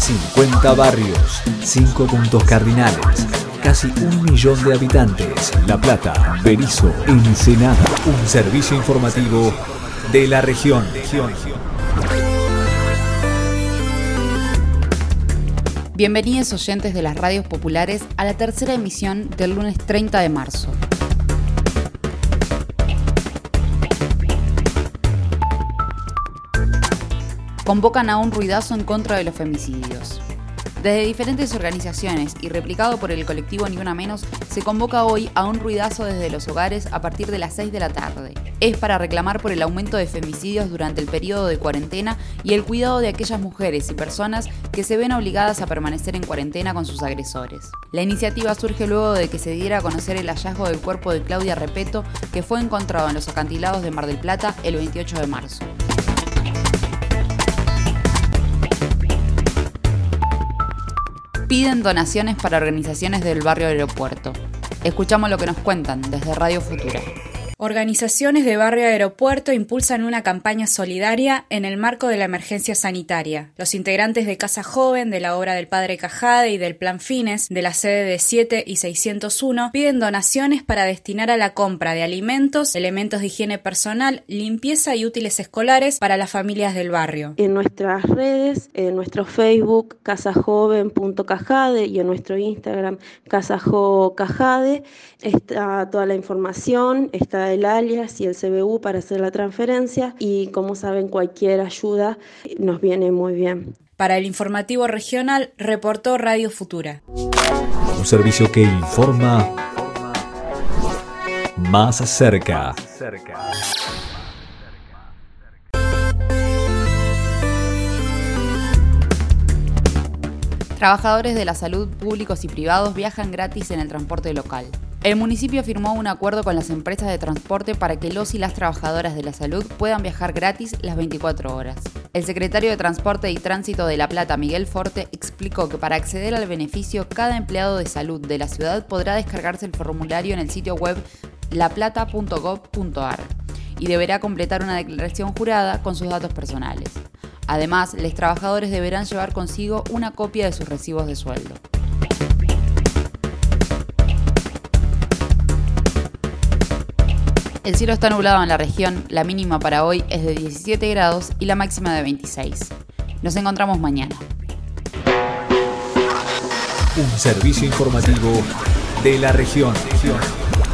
50 barrios, 5 puntos cardinales, casi 1 millón de habitantes. La Plata, Berisso, Ensenada. Un servicio informativo de la región. Bienvenidos oyentes de las radios populares a la tercera emisión del lunes 30 de marzo. Convocan a un ruidazo en contra de los femicidios. Desde diferentes organizaciones y replicado por el colectivo Ni Una Menos, se convoca hoy a un ruidazo desde los hogares a partir de las 6 de la tarde. Es para reclamar por el aumento de femicidios durante el periodo de cuarentena y el cuidado de aquellas mujeres y personas que se ven obligadas a permanecer en cuarentena con sus agresores. La iniciativa surge luego de que se diera a conocer el hallazgo del cuerpo de Claudia Repeto, que fue encontrado en los acantilados de Mar del Plata el 28 de marzo. Piden donaciones para organizaciones del barrio Aeropuerto. Escuchamos lo que nos cuentan desde Radio Futura. Organizaciones de Barrio Aeropuerto impulsan una campaña solidaria en el marco de la emergencia sanitaria. Los integrantes de Casa Joven, de la obra del Padre Cajade y del Plan Fines, de la sede de 7 y 601, piden donaciones para destinar a la compra de alimentos, elementos de higiene personal, limpieza y útiles escolares para las familias del barrio. En nuestras redes, en nuestro Facebook, casajoven.cajade, y en nuestro Instagram, casajocajade, está toda la información, está el alias y el CBU para hacer la transferencia, y como saben, cualquier ayuda nos viene muy bien. Para el informativo regional, reportó Radio Futura. Un servicio que informa más cerca. Trabajadores de la salud públicos y privados viajan gratis en el transporte local. El municipio firmó un acuerdo con las empresas de transporte para que los y las trabajadoras de la salud puedan viajar gratis las 24 horas. El secretario de Transporte y Tránsito de La Plata, Miguel Forte, explicó que para acceder al beneficio, cada empleado de salud de la ciudad podrá descargarse el formulario en el sitio web laplata.gov.ar y deberá completar una declaración jurada con sus datos personales. Además, los trabajadores deberán llevar consigo una copia de sus recibos de sueldo. El cielo está nublado en la región, la mínima para hoy es de 17 grados y la máxima de 26. Nos encontramos mañana. Un servicio informativo de la región.